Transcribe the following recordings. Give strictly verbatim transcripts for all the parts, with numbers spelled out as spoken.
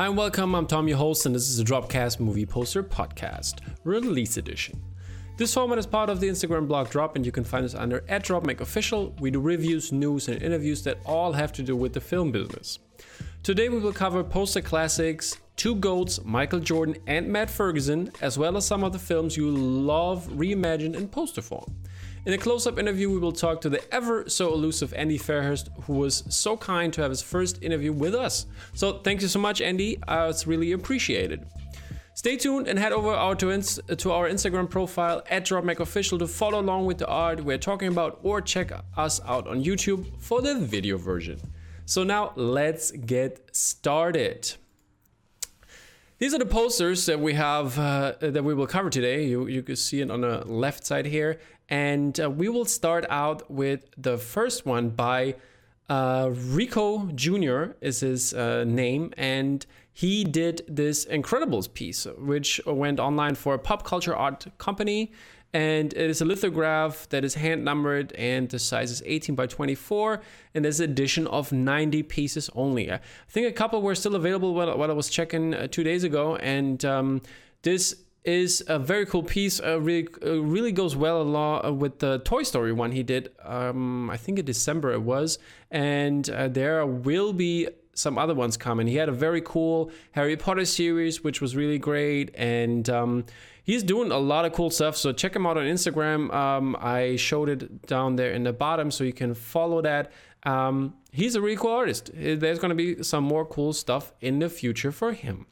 Hi and welcome, I'm Tom, your host, and this is the Dropcast Movie Poster Podcast, Release Edition. This format is part of the Instagram blog Drop, and you can find us under at DropMakeOfficial. We do reviews, news, and interviews that all have to do with the film business. Today we will cover poster classics, two GOATs, Michael Jordan and Matt Ferguson, as well as some of the films you love reimagined in poster form. In a close-up interview, we will talk to the ever so elusive Andy Fairhurst, who was so kind to have his first interview with us. So thank you so much, Andy. Uh, it's really appreciated. Stay tuned and head over our to, ins- to our Instagram profile at DropMakeOfficial to follow along with the art we're talking about, or check us out on YouTube for the video version. So now let's get started. These are the posters that we have uh, that we will cover today. You you can see it on the left side here, and uh, we will start out with the first one by uh, Rico Junior is his uh, name, and he did this Incredibles piece, which went online for a pop culture art company. And it is a lithograph that is hand numbered, and the size is eighteen by twenty-four, and there's an edition of ninety pieces only. I think a couple were still available while, while I was checking uh, two days ago, and um, this is a very cool piece. Uh, really, uh, really goes well along with the Toy Story one he did. Um, I think in December it was, and uh, there will be some other ones coming. He had a very cool Harry Potter series, which was really great, and um, he's doing a lot of cool stuff. So check him out on Instagram. Um, I showed it down there in the bottom, so you can follow that. Um, he's a really cool artist. There's going to be some more cool stuff in the future for him.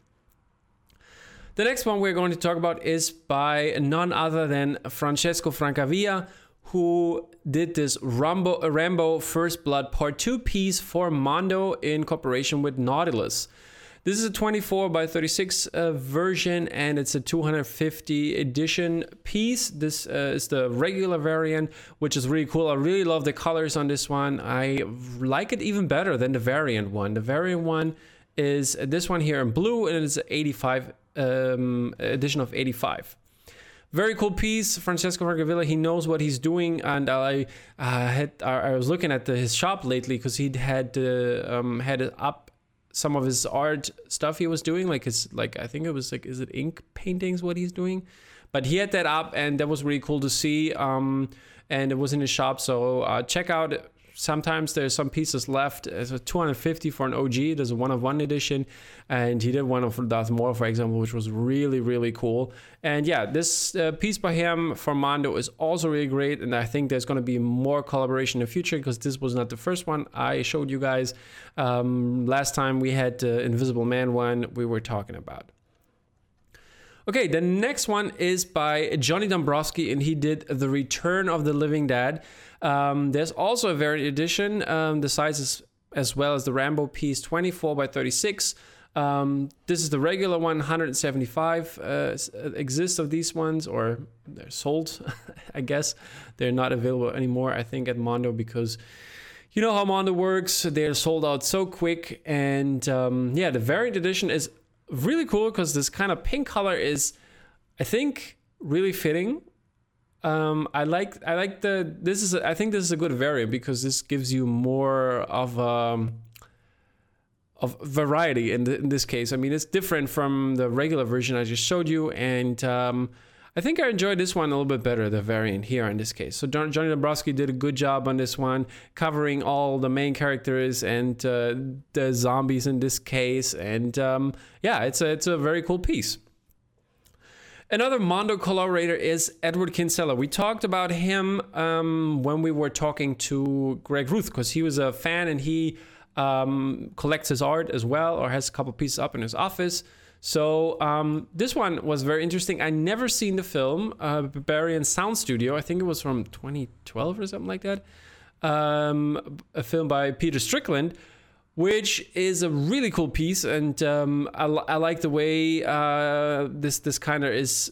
The next one we're going to talk about is by none other than Francesco Francavilla, who did this Rambo, Rambo First Blood Part two piece for Mondo in cooperation with Nautilus. This is a twenty-four by thirty-six uh, version, and it's a two hundred fifty edition piece. This uh, is the regular variant, which is really cool. I really love the colors on this one. I like it even better than the variant one. The variant one is this one here in blue, and it's an eighty-five um, edition of eighty-five. Very cool piece. Francesco Francavilla, he knows what he's doing, and I uh, had I was looking at the, his shop lately because he had uh, um, had it up some of his art stuff he was doing, like his like I think it was like is it ink paintings what he's doing, but he had that up, and that was really cool to see. Um, and it was in his shop, so uh, check out. Sometimes there's some pieces left. It's a two hundred fifty for an O G. There's a one of one edition, and he did one of Darth Maul, for example, which was really, really cool. And yeah, this uh, piece by him for Mondo is also really great, and I think there's going to be more collaboration in the future, because this was not the first one I showed you guys. Um, last time we had the Invisible Man one we were talking about. Okay, the next one is by Johnny Dombrowski, and he did The Return of the Living Dead. Um, there's also a variant edition. Um, the size is as well as the Rambo piece, twenty-four by thirty-six. Um, this is the regular one, one hundred seventy-five uh, exists of these ones, or they're sold, I guess. They're not available anymore, I think, at Mondo, because you know how Mondo works. They're sold out so quick. And um, yeah, the variant edition is really cool because this kind of pink color is, I think, really fitting. Um, I like I like the this is a, I think this is a good variant because this gives you more of um of variety in, the, in this case. I mean, it's different from the regular version I just showed you, and um, I think I enjoyed this one a little bit better, the variant here in this case. So John, Johnny Dombrowski did a good job on this one, covering all the main characters and uh, the zombies in this case, and um, yeah, it's a it's a very cool piece. Another Mondo collaborator is Edward Kinsella. We talked about him um, when we were talking to Greg Ruth, because he was a fan and he um, collects his art as well, or has a couple pieces up in his office. So um, this one was very interesting. I never seen the film, uh, Barbarian Sound Studio. I think it was from twenty twelve or something like that. Um, a film by Peter Strickland, which is a really cool piece, and um, I, I like the way uh, this this kind of is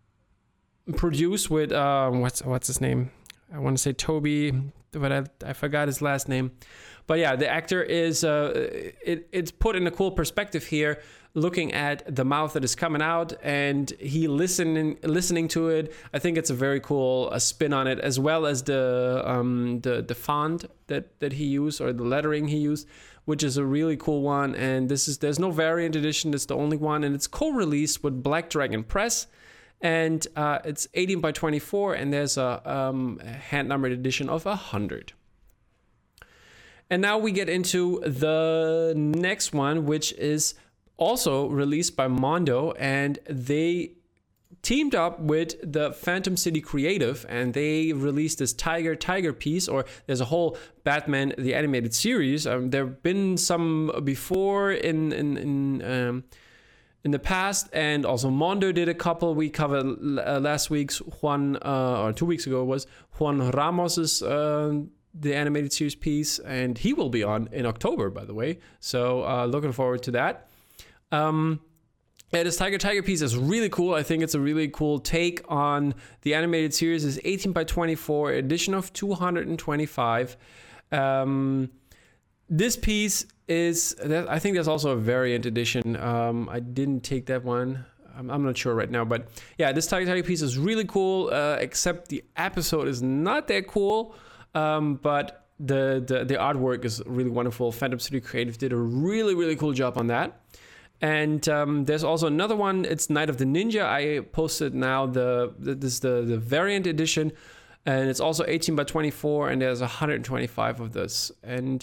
produced with um, what's what's his name? I want to say Toby, but I, I forgot his last name. But yeah, the actor is uh, it, it's put in a cool perspective here, looking at the mouth that is coming out, and he listening listening to it. I think it's a very cool uh, spin on it, as well as the um, the the font that that he used, or the lettering he used, which is a really cool one. And this is there's no variant edition. It's the only one, and it's co-released with Black Dragon Press. And uh, it's eighteen by twenty-four, and there's a, um, a hand-numbered edition of one hundred. And now we get into the next one, which is also released by Mondo, and they teamed up with the Phantom City Creative, and they released this Tiger Tiger piece, or there's a whole Batman the Animated Series. Um, there have been some before in in in, um, in the past, and also Mondo did a couple. We covered uh, last week's Juan, uh, or two weeks ago it was Juan Ramos's uh, the Animated Series piece, and he will be on in October, by the way. So uh, looking forward to that. Um, Yeah, this Tiger Tiger piece is really cool. I think it's a really cool take on the animated series. It's eighteen by twenty-four, edition of two hundred twenty-five. Um, this piece is, I think there's also a variant edition. Um, I didn't take that one. I'm, I'm not sure right now, but yeah, this Tiger Tiger piece is really cool, uh, except the episode is not that cool. Um, but the, the, the artwork is really wonderful. Phantom City Creative did a really, really cool job on that. And um, there's also another one. It's Night of the Ninja. I posted now the, the this is the the variant edition, and it's also eighteen by twenty-four, and there's one hundred twenty-five of this. And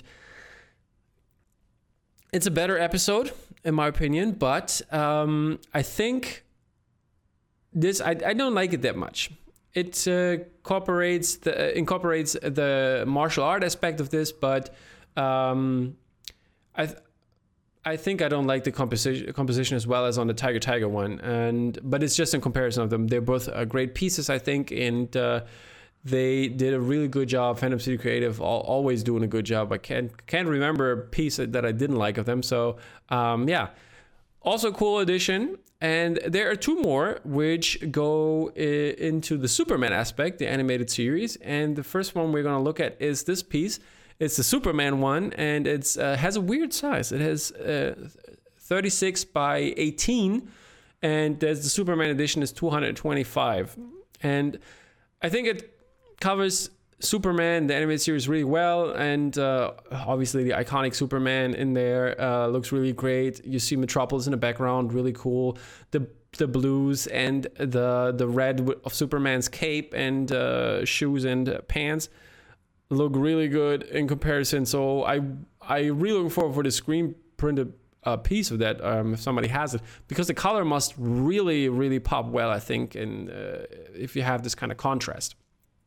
it's a better episode in my opinion, but um, I think this I, I don't like it that much. It uh, incorporates the uh, incorporates the martial art aspect of this, but um, I. Th- I think I don't like the composition composition as well as on the Tiger Tiger one, and but it's just in comparison of them. They're both uh, great pieces, I think, and uh, they did a really good job. Phantom City Creative all, always doing a good job. I can't can't remember a piece that I didn't like of them. So um, yeah, also cool edition. And there are two more which go I- into the Superman aspect, the animated series. And the first one we're gonna look at is this piece. It's the Superman one, and it's uh, has a weird size. It has uh, thirty-six by eighteen, and there's the Superman edition is two hundred twenty-five. And I think it covers Superman, the animated series, really well. And uh, obviously the iconic Superman in there uh, looks really great. You see Metropolis in the background, really cool. The the blues and the the red of Superman's cape and uh, shoes and uh, pants look really good in comparison. So I I really look forward for the screen printed uh, piece of that um, if somebody has it, because the color must really really pop well, I think, and uh, if you have this kind of contrast.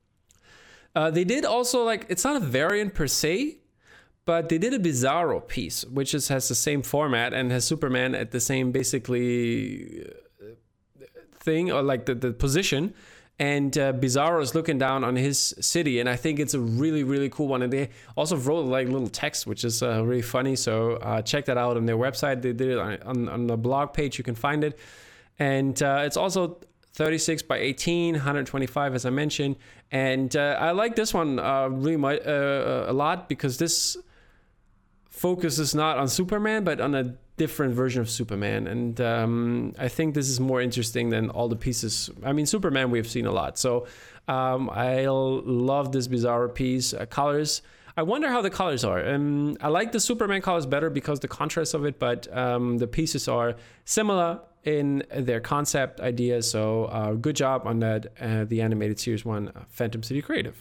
Uh, they did also, like, it's not a variant per se, but they did a Bizarro piece, which is, has the same format and has Superman at the same basically thing, or like the, the position. And uh, Bizarro is looking down on his city, and I think it's a really, really cool one. And they also wrote like little text, which is uh, really funny. So uh, check that out on their website. They did it on, on, on the blog page. You can find it. And uh, it's also thirty-six by eighteen, one hundred twenty-five, as I mentioned. And uh, I like this one uh, really much, uh, a lot, because this focuses not on Superman, but on a different version of Superman. And um, I think this is more interesting than all the pieces. I mean, Superman we've seen a lot. So um, I love this Bizarro piece. Uh, colors, I wonder how the colors are. Um, I like the Superman colors better because the contrast of it, but um, the pieces are similar in their concept idea. So uh, good job on that, uh, the animated series one, uh, Phantom City Creative.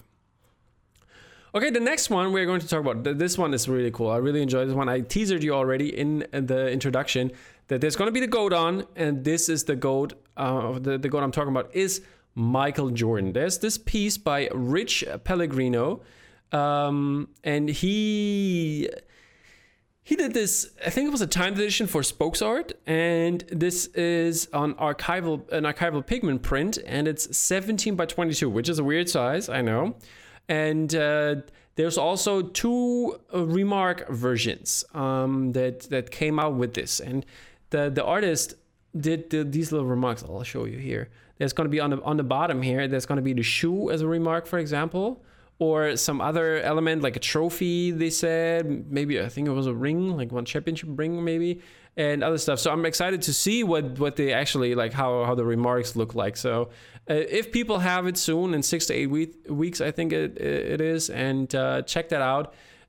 Okay, the next one we're going to talk about, this one is really cool. I really enjoyed this one. I teasered you already in the introduction that there's going to be the GOAT on, and this is the GOAT. Uh, the, the GOAT I'm talking about is Michael Jordan. There's this piece by Rich Pellegrino, um, and he he did this, I think it was a timed edition for Spokes Art, and this is on archival an archival pigment print, and it's seventeen by twenty-two, which is a weird size, I know. And uh, there's also two uh, Remark versions um, that that came out with this, and the the artist did the, these little remarks. I'll show you here. There's going to be on the on the bottom here. There's going to be the shoe as a remark, for example, or some other element like a trophy. They said maybe I think it was a ring, like one championship ring, maybe, and other stuff. So I'm excited to see what what they actually like, how how the remarks look like. So. Uh, if people have it soon, in six to eight week, weeks, I think it it is, and uh, check that out.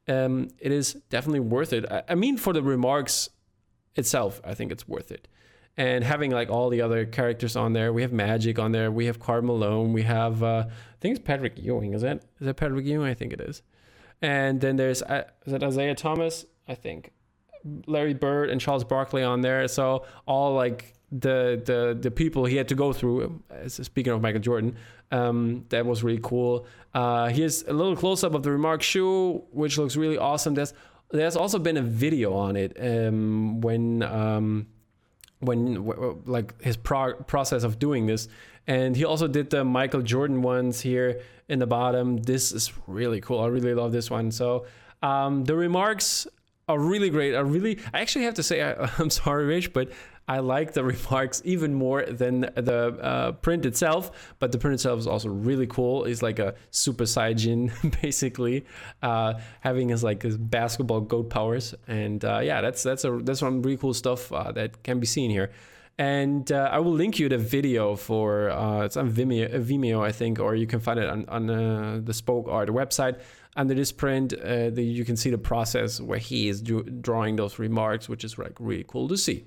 um, it is definitely worth it. I, I mean, for the remarks itself, I think it's worth it. And having like all the other characters on there, we have Magic on there, we have Karl Malone, we have, uh, I think it's Patrick Ewing, is that, is that Patrick Ewing? I think it is. And then there's, uh, is that Isaiah Thomas? I think. Larry Bird and Charles Barkley on there. So all like the the the people he had to go through, speaking of Michael Jordan, um, that was really cool. Uh, here's a little close-up of the Remark shoe, which looks really awesome. There's, there's also been a video on it um, when... Um, when w- like his pro- process of doing this, and he also did the Michael Jordan ones here in the bottom. This is really cool. I really love this one. So um the remarks are really great. I really I actually have to say I, I'm sorry, Rich, but I like the remarks even more than the uh, print itself. But the print itself is also really cool. It's like a Super Saiyajin, basically, uh, having his like his basketball goat powers. And uh, yeah, that's that's a that's some really cool stuff uh, that can be seen here. And uh, I will link you the video for uh, it's on Vimeo, Vimeo, I think, or you can find it on on uh, the Spoke Art website. Under this print, uh, the, you can see the process where he is do, drawing those remarks, which is like really cool to see.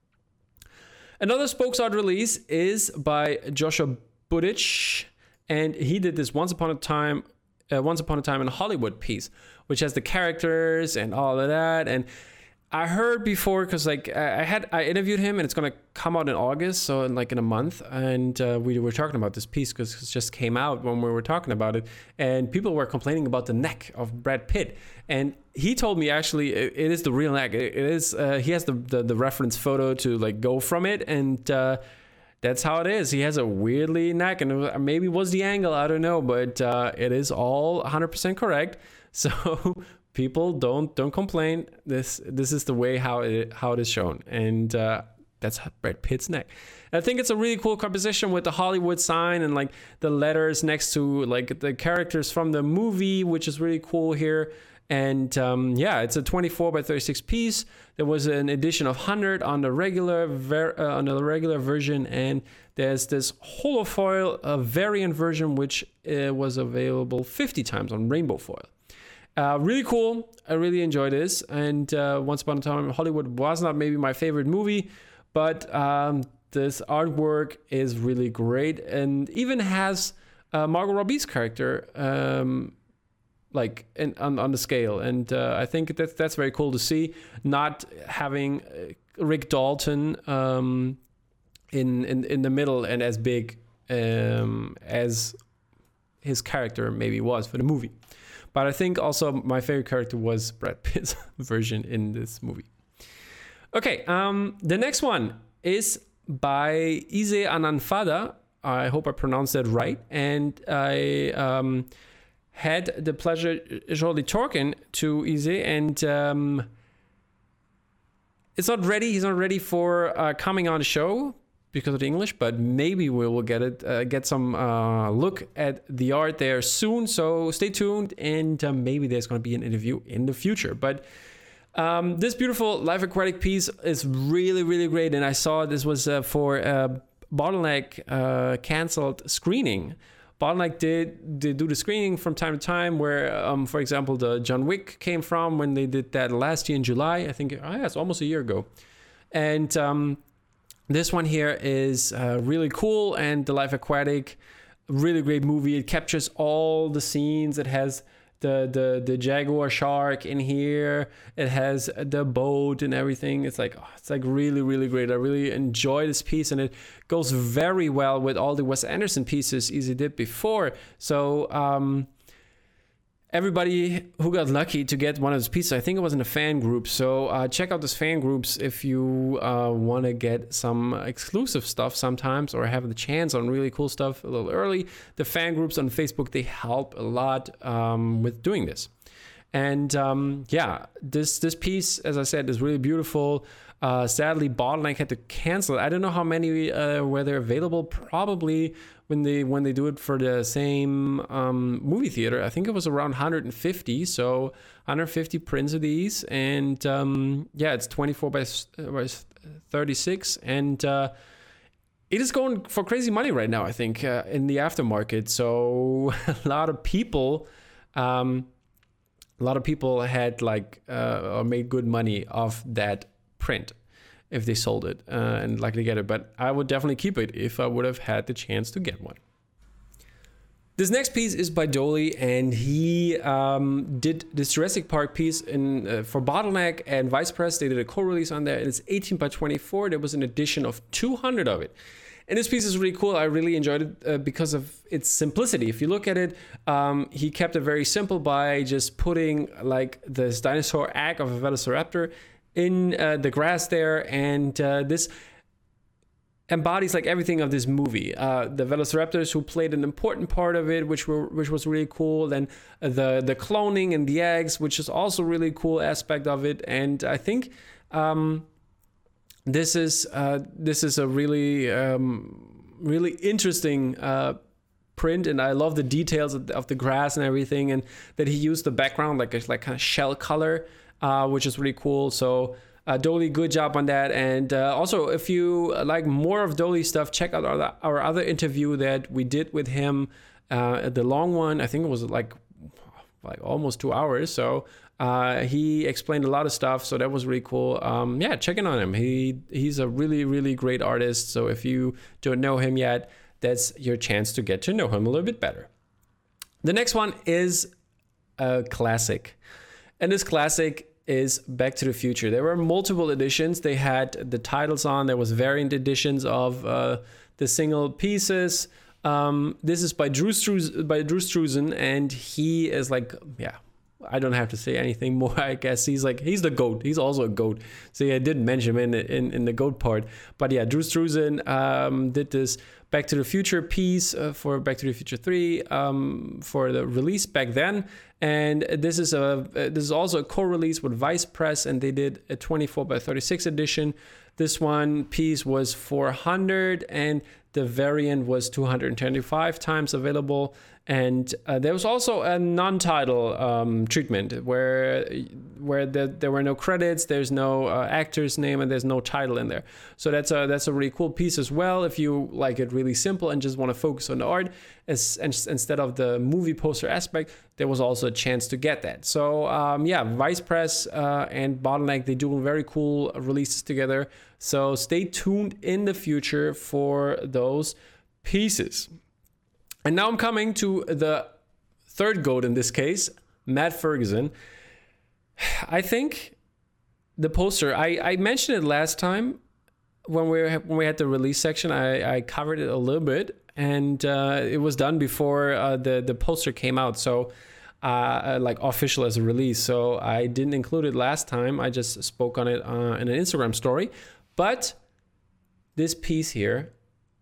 Another Spokes Art release is by Joshua Budich, and he did this Once Upon a Time, uh, Once Upon a Time in Hollywood piece, which has the characters and all of that. And I heard before, because like I had I interviewed him, and it's gonna come out in August, so in like in a month. And uh, we were talking about this piece because it just came out when we were talking about it, and people were complaining about the neck of Brad Pitt. And he told me actually it, it is the real neck. It, it is. Uh, he has the, the the reference photo to like go from it, and uh, that's how it is. He has a weirdly neck, and it maybe was the angle. I don't know, but uh, it is all one hundred percent correct. So. People don't don't complain. This this is the way how it how it is shown, and uh, that's Brad Pitt's neck. And I think it's a really cool composition with the Hollywood sign and like the letters next to like the characters from the movie, which is really cool here. And um, yeah, it's a twenty-four by thirty-six piece. There was an edition of one hundred on the regular ver- uh, on the regular version, and there's this holofoil uh, variant version which uh, was available fifty times on rainbow foil. Uh, really cool. I really enjoyed this. And uh, Once Upon a Time in Hollywood was not maybe my favorite movie, but um, this artwork is really great, and even has uh, Margot Robbie's character um, like in, on, on the scale. And uh, I think that that's very cool to see. Not having Rick Dalton um, in, in in the middle and as big um, as his character maybe was for the movie. But I think also my favorite character was Brad Pitt's version in this movie. Okay, um, the next one is by Ise Ananfada. I hope I pronounced that right. And I um, had the pleasure shortly talking to Ise, and um, it's not ready. He's not ready for uh, coming on the show because of the English, but maybe we will get it, uh, get some uh, look at the art there soon. So stay tuned, and uh, maybe there's going to be an interview in the future. But um, this beautiful Life Aquatic piece is really, really great. And I saw this was uh, for a Bottleneck uh, canceled screening. Bottleneck did, did do the screening from time to time, where, um, for example, the John Wick came from when they did that last year in July. I think, oh yeah, it's almost a year ago. And um, this one here is uh, really cool, and the Life Aquatic, really great movie. It captures all the scenes. It has the the the jaguar shark in here. It has the boat and everything. It's like oh, it's like really really great. I really enjoy this piece, and it goes very well with all the Wes Anderson pieces Ise did before. So um, everybody who got lucky to get one of those pieces, I think it was in a fan group. So uh, check out those fan groups if you uh, want to get some exclusive stuff sometimes, or have the chance on really cool stuff a little early. The fan groups on Facebook, they help a lot um, with doing this. And um, yeah, this this piece, as I said, is really beautiful. Uh, sadly, Bottleneck had to cancel it. I don't know how many uh, were there available. Probably when they when they do it for the same um, movie theater, I think it was around one hundred fifty. So one hundred fifty prints of these, and um, yeah, it's twenty-four by thirty-six, and uh, it is going for crazy money right now, I think, uh, in the aftermarket. So a lot of people. Um, a lot of people had like uh, or made good money off that print if they sold it uh, and likely get it. But I would definitely keep it if I would have had the chance to get one. This next piece is by Dolly, and he um, did this Jurassic Park piece in uh, for Bottleneck and Vice Press. They did a co-release on there, and it's eighteen by twenty-four. There was an edition of two hundred of it. And this piece is really cool. I really enjoyed it uh, because of its simplicity. If you look at it, um, he kept it very simple by just putting like this dinosaur egg of a Velociraptor in uh, the grass there, and uh, this embodies like everything of this movie. Uh, the Velociraptors, who played an important part of it, which were which was really cool. Then uh, the the cloning and the eggs, which is also really cool aspect of it. And I think um, this is uh, this is a really um, really interesting uh, print, and I love the details of the, of the grass and everything, and that he used the background like a like kind of shell color, uh, which is really cool. So. Uh, Dolly, good job on that. And uh, also, if you like more of Dolly stuff, check out our, our other interview that we did with him, uh, the long one. I think it was like like almost two hours. So uh, he explained a lot of stuff. So that was really cool. Um, yeah, check in on him. He he's a really, really great artist. So if you don't know him yet, that's your chance to get to know him a little bit better. The next one is a classic. And this classic is Back to the Future. There were multiple editions. They had the titles on. There was variant editions of uh, the single pieces. Um, this is by Drew Struzan, by Drew Struzan, and he is like, yeah, I don't have to say anything more. I guess he's like he's the GOAT. He's also a GOAT. So yeah, I didn't mention him in in, in the GOAT part, but yeah, Drew Struzan um, did this Back to the Future piece uh, for Back to the Future three um, for the release back then. And this is a uh, this is also a co-release with Vice Press, and they did a twenty-four by thirty-six edition. This one piece was four hundred, and the variant was two hundred twenty-five times available. And uh, there was also a non-title um, treatment where where the, there were no credits, there's no uh, actor's name, and there's no title in there. So that's a that's a really cool piece as well. If you like it really simple and just want to focus on the art, as, and instead of the movie poster aspect, there was also a chance to get that. So um, yeah, Vice Press uh, and Bottleneck, they do very cool releases together. So stay tuned in the future for those pieces. And now I'm coming to the third GOAT in this case, Matt Ferguson. I think the poster, I, I mentioned it last time when we were, when we had the release section. I, I covered it a little bit, and uh, it was done before uh, the, the poster came out. So uh, like official as a release. So I didn't include it last time. I just spoke on it uh, in an Instagram story. But this piece here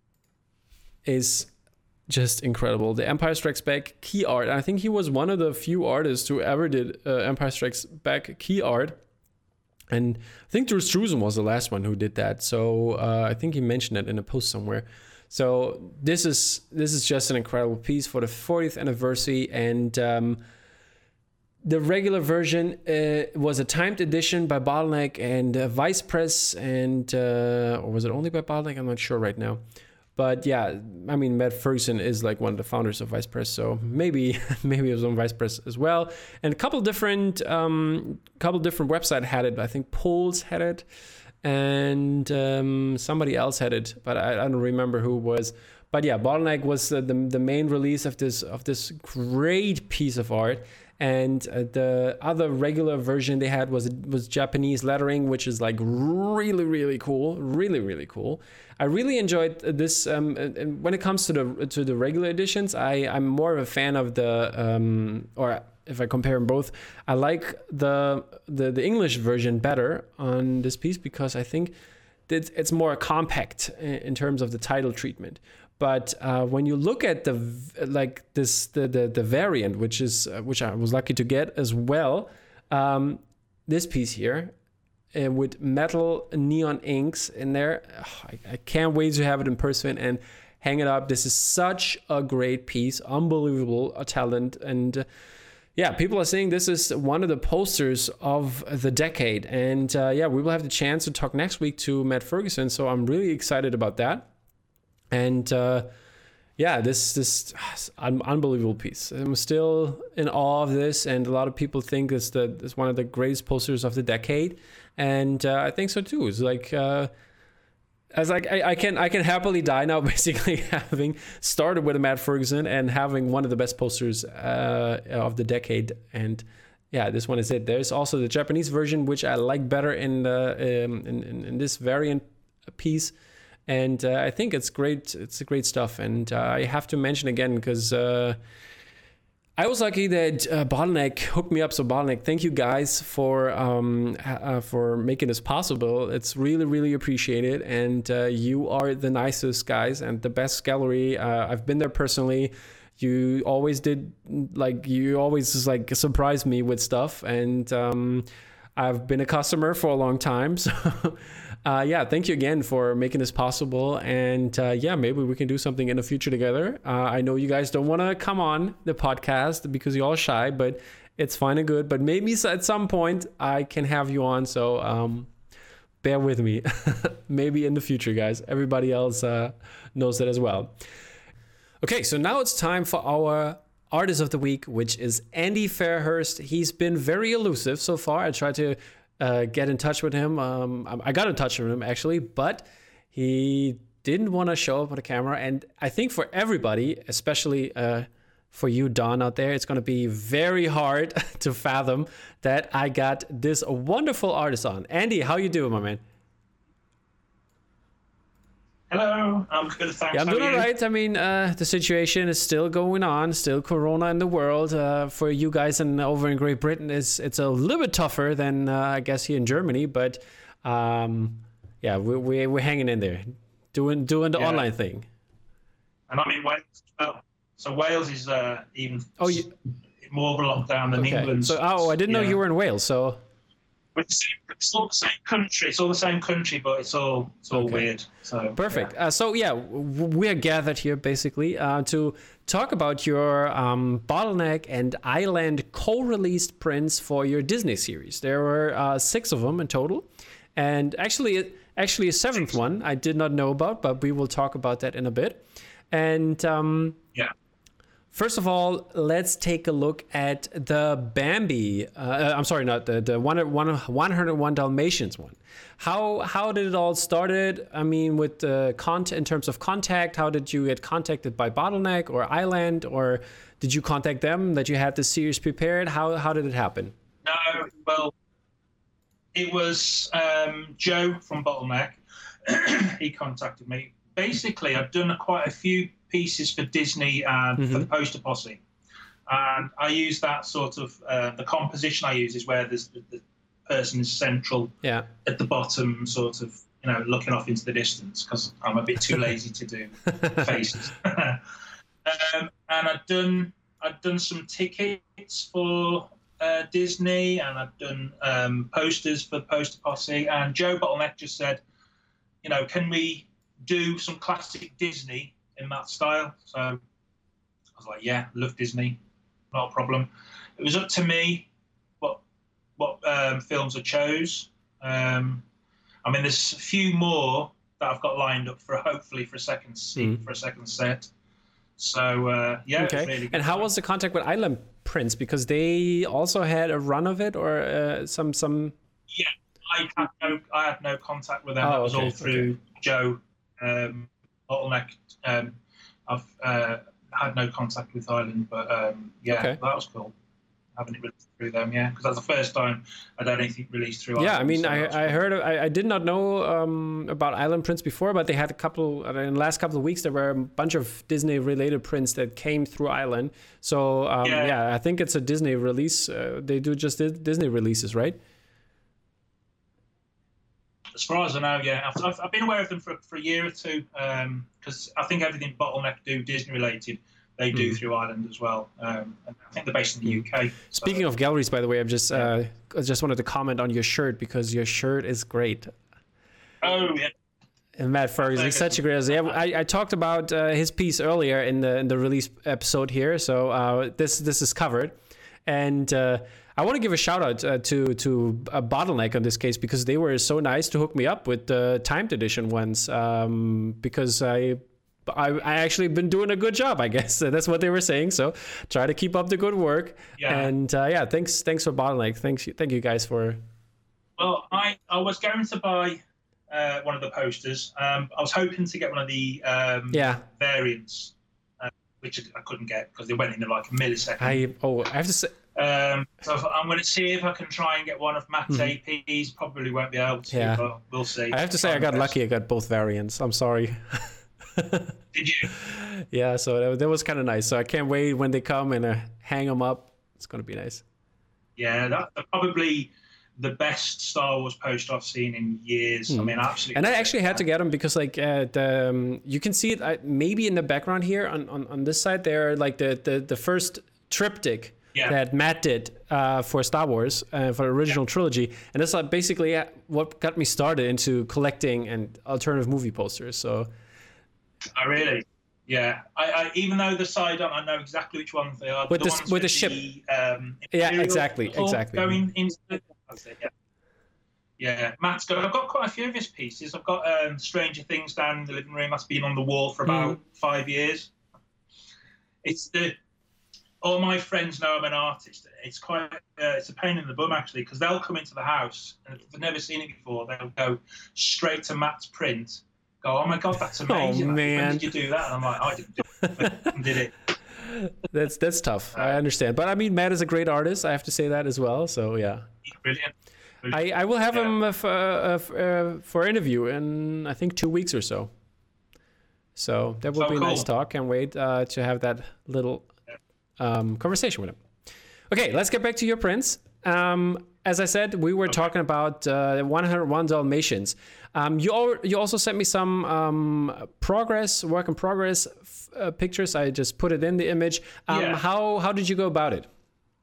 is just incredible. The Empire Strikes Back key art. I think he was one of the few artists who ever did uh, Empire Strikes Back key art. And I think Drew Struzan was the last one who did that. So uh, I think he mentioned it in a post somewhere. So this is this is just an incredible piece for the fortieth anniversary. And um, the regular version uh, was a timed edition by Bottleneck and uh, Vice Press. And uh, or was it only by Bottleneck? I'm not sure right now. But yeah, I mean, Matt Ferguson is like one of the founders of Vice Press, so maybe maybe it was on Vice Press as well. And a couple different um, couple different websites had it. I think Pulse had it, and um, somebody else had it, but I, I don't remember who it was. But yeah, Bottleneck was uh, the the main release of this of this great piece of art. And uh, the other regular version they had was was Japanese lettering, which is like really, really cool, really, really cool. I really enjoyed this. Um, and when it comes to the to the regular editions, I I'm more of a fan of the um, or if I compare them both, I like the the the English version better on this piece because I think that it's more compact in terms of the title treatment. But uh, when you look at the like this the the, the variant, which is uh, which I was lucky to get as well, um, this piece here uh, with metal neon inks in there, oh, I, I can't wait to have it in person and hang it up. This is such a great piece, unbelievable a talent, and uh, yeah, people are saying this is one of the posters of the decade. And uh, yeah, we will have the chance to talk next week to Matt Ferguson, so I'm really excited about that. And uh, yeah, this this un- unbelievable piece. I'm still in awe of this, and a lot of people think it's the it's one of the greatest posters of the decade, and uh, I think so too. It's like. Uh, As like I, I can I can happily die now, basically having started with a Matt Ferguson and having one of the best posters uh, of the decade, and yeah, this one is it. There's also the Japanese version, which I like better in the um, in, in in this variant piece, and uh, I think it's great. It's great stuff, and uh, I have to mention again because. Uh, I was lucky that uh, Bottleneck hooked me up. So Bottleneck, thank you guys for um, uh, for making this possible. It's really, really appreciated. And uh, you are the nicest guys and the best gallery. Uh, I've been there personally. You always did, like, you always just, like, surprised me with stuff. And um, I've been a customer for a long time. So uh, yeah, thank you again for making this possible. And uh, yeah, maybe we can do something in the future together. Uh, I know you guys don't want to come on the podcast because you're all shy, but it's fine and good. But maybe at some point I can have you on. So um, bear with me. Maybe in the future, guys. Everybody else uh, knows that as well. Okay, so now it's time for our Artist of the Week, which is Andy Fairhurst. He's been very elusive so far. I tried to uh, get in touch with him. Um, I got in touch with him, actually, but he didn't want to show up on the camera. And I think for everybody, especially uh, for you, Don, out there, it's going to be very hard to fathom that I got this wonderful artist on. Andy, how you doing, my man? Hello, I'm good, thanks. Yeah, I'm How doing are all you? right. I mean, uh, the situation is still going on, still Corona in the world. Uh, for you guys in, over in Great Britain, it's, it's a little bit tougher than, uh, I guess, here in Germany. But um, yeah, we, we, we're hanging in there, doing doing the Yeah. online thing. And I'm in Wales as well. So Wales is uh, even Oh, you, more of a lockdown than okay. England. So, oh, I didn't know Yeah. you were in Wales. So, It's, it's all the same country. It's all the same country, but it's all it's all Okay. weird. So perfect. yeah. Uh, so yeah, w- we are gathered here basically uh, to talk about your um, Bottleneck and Island co-released prints for your Disney series. There were uh, six of them in total, and actually, actually a seventh one I did not know about, but we will talk about that in a bit. And um, yeah. first of all, let's take a look at the Bambi. Uh, I'm sorry, not the the one one hundred one Dalmatians one. How how did it all started? I mean, with the content in terms of contact, how did you get contacted by Bottleneck or Island, or did you contact them that you had the series prepared? How how did it happen? No, well, it was um, Joe from Bottleneck. He contacted me. Basically, I've done quite a few pieces for Disney and Mm-hmm. for the Poster Posse, and I use that sort of uh, the composition I use is where there's the, the person is central Yeah. at the bottom, sort of, you know, looking off into the distance because I'm a bit too lazy to do faces. um, and I've done I've done some tickets for uh, Disney, and I've done um, posters for Poster Posse. And Joe Bottleneck just said, you know, can we do some classic Disney in that style? So I was like, yeah, love Disney, not a problem. It was up to me what what um, films I chose. Um, I mean, there's a few more that I've got lined up for hopefully for a second se- Mm. for a second set. So uh, yeah, it was Okay. really good And how fun. was the contact with Island Prints? Because they also had a run of it, or uh, some some. Yeah, I had no I had no contact with them. Oh, that was okay, all through Joe um, Bottleneck. Um, I've uh, had no contact with Island, but um, yeah, Okay. that was cool. Having it released through them, yeah, because that's the first time I'd had anything released through. Yeah, Island, I mean, so that's I, I cool. heard, I, I did not know um, about Island Prints before, but they had a couple, uh, in the last couple of weeks, there were a bunch of Disney related prints that came through Island. So, um, yeah. Yeah. I think it's a Disney release. Uh, they do just Di- Disney releases, right? As far as I know, yeah, I've, I've, I've been aware of them for, for a year or two because I think everything Bottleneck do Disney related, they do Mm. through Island as well. Um, and I think they're based in the U K. so- Speaking of galleries, by the way, I've just, uh, I just wanted to comment on your shirt because your shirt is great. oh yeah, And Matt Ferguson, he's such a great. Yeah, I, I talked about uh, his piece earlier in the in the release episode here, so uh, this this is covered, and uh, I want to give a shout out uh, to to a Bottleneck in this case because they were so nice to hook me up with the timed edition ones um, because I but I I actually been doing a good job, I guess. That's what they were saying. So try to keep up the good work. Yeah. And uh, yeah, thanks thanks for Bottleneck. Thanks thank you guys for. Well, I I was going to buy uh, one of the posters. Um, I was hoping to get one of the um, Yeah. variants, uh, which I couldn't get because they went in like a millisecond. I oh I have to say. Um, so I'm going to see if I can try and get one of Matt's Mhm. A Ps. Probably won't be able to, Yeah. but we'll see. I have to say I got lucky. I got both variants. I'm sorry. Did you? Yeah, so that, that was kind of nice. So I can't wait when they come and uh, hang them up. It's gonna be nice. Yeah, that's probably the best Star Wars poster I've seen in years. I mean, absolutely. And I actually had to get them because, like, uh, the, um, you can see it uh, maybe in the background here on, on, on this side. They're like the the, the first triptych Yeah. that Matt did uh, for Star Wars uh, for the original trilogy, and that's like basically uh, what got me started into collecting and alternative movie posters. So. Oh, really? Yeah. I, I even though the side on, I know exactly which ones they are. With the the- ones with the ship. Um, Yeah, Imperial exactly, Hall exactly. Going into the, that's it, yeah. Yeah, Matt's got. I've got quite a few of his pieces. I've got um, Stranger Things down in the living room. That's been on the wall for about Mm. five years. It's the. All my friends know I'm an artist. It's quite. Uh, it's a pain in the bum actually because they'll come into the house and if they've never seen it before, they'll go straight to Matt's print. Go, oh my god, that's amazing! Oh, man. When did you do that? And I'm like, I didn't do it. I did it. That's that's tough. I understand, but I mean, Matt is a great artist. I have to say that as well. So yeah, Brilliant. I, I will have Yeah. him uh, for, uh, f- uh, for interview in I think two weeks or so. So that will So be a cool. nice talk. Can't wait uh, to have that little um, conversation with him. Okay, let's get back to your prints. Um, as I said, we were talking about uh, one oh one Dalmatians. Um, you al- you also sent me some um, progress, work in progress f- uh, pictures. I just put it in the image. Um, Yeah. How how did you go about it?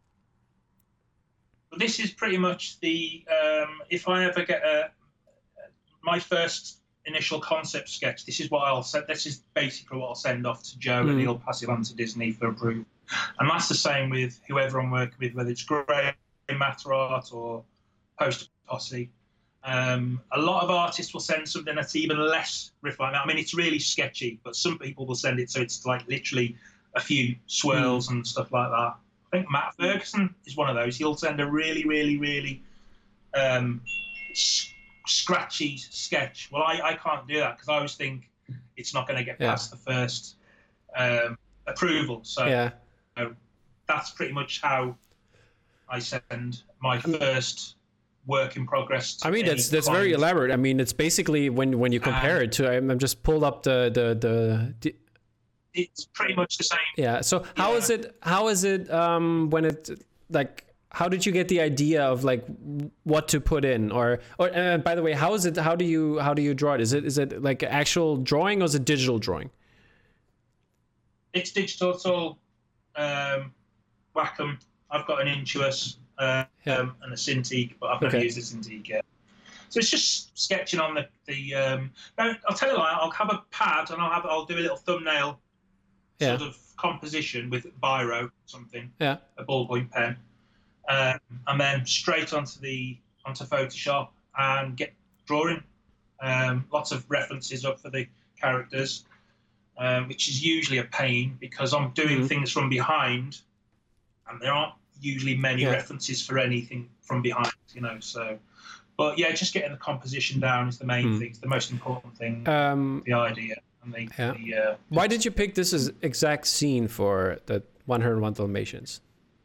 Well, this is pretty much the um, if I ever get a my first initial concept sketch. This is what I'll send. This is basically what I'll send off to Joe, Mm. and he'll pass it on to Disney for approval. And that's the same with whoever I'm working with, whether it's Grey Matter Art or Poster Posse. Um, a lot of artists will send something that's even less refined. I mean, it's really sketchy, but some people will send it so it's like literally a few swirls and stuff like that. I think Matt Ferguson is one of those. He'll send a really, really, really um, s- scratchy sketch. Well, I, I can't do that because I always think it's not going to get Yeah. past the first um, approval. So Yeah. that's pretty much how I send my first work in progress. To I mean, any that's that's very client. elaborate. I mean, it's basically when when you compare Um, it to. I'm, I'm just pulled up the the the. the It's pretty much the same. yeah. So how Yeah. is it? How is it? Um, when it like. How did you get the idea of like what to put in, or or and by the way, how is it? How do you how do you draw it? Is it is it like actual drawing or is it digital drawing? It's digital. It's all um, Wacom. I've got an Intuos uh, Yeah. um, and a Cintiq, but I've never Okay. used a Cintiq yet. So it's just sketching on the the. Um, no, I'll tell you what. I'll have a pad and I'll have I'll do a little thumbnail Yeah. sort of composition with biro or something, Yeah. a ballpoint pen, um, and then straight onto the onto Photoshop and get drawing. Um, lots of references up for the characters, um, which is usually a pain because I'm doing Mhm. things from behind, and there aren't usually many Yeah. references for anything from behind, you know. So, but yeah, just getting the composition down is the main Mhm. thing. It's the most important thing. Um, the idea and the, Yeah. the uh, why did you pick this as exact scene for the one oh one Dalmatians?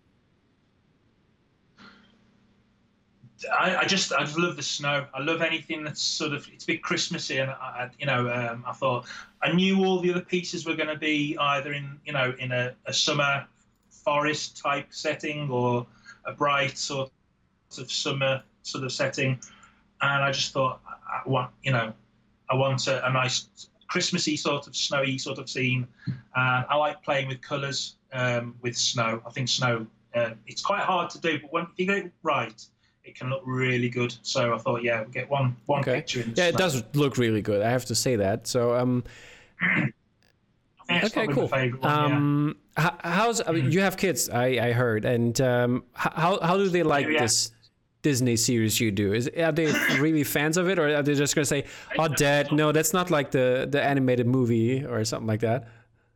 I, I just I just love the snow. I love anything that's sort of it's a bit Christmassy, and I, I you know um, I thought I knew all the other pieces were going to be either in you know in a, a summer forest type setting or a bright sort of summer sort of setting, and I just thought I, I want you know I want a, a nice Christmassy sort of snowy sort of scene, and I like playing with colours um, with snow. I think snow uh, it's quite hard to do, but when if you get it right, it can look really good. So I thought, yeah, we'll get one one Okay. picture in. Yeah, it snow. does look really good. I have to say that. So um. I think it's Okay, probably cool. my favourite one, yeah. Um, how, how's I mean, you have kids? I, I heard, and um, h- how how do they like Yeah. this? Disney series you do? Is are they really fans of it, or are they just gonna say, "Oh, Dad, no, that's not like the the animated movie or something like that"?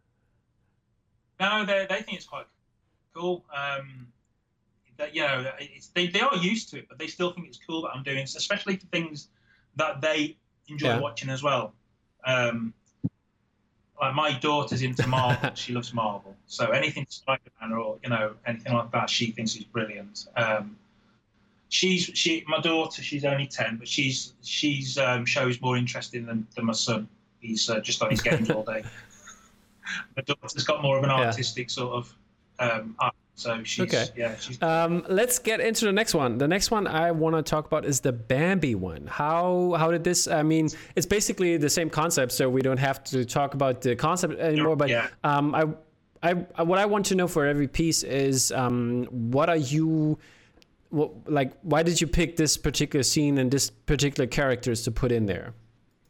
No, they they think it's quite cool. Um, that you know, it's, they they are used to it, but they still think it's cool that I'm doing, especially for things that they enjoy yeah. watching as well. Um, like my daughter's into Marvel; she loves Marvel, so anything Spider-Man or you know anything like that, she thinks is brilliant. Um, she's she my daughter, she's only ten, but she's she's um, shows more interesting than, than my son. He's uh, just on his games all day. My daughter's got more of an artistic yeah. sort of um, art. So she's, okay. yeah. She's... Um, let's get into the next one. The next one I want to talk about is the Bambi one. How how did this? I mean, it's basically the same concept, so we don't have to talk about the concept anymore. But yeah. um, I, I, what I want to know for every piece is um, what are you, what, like, why did you pick this particular scene and this particular characters to put in there?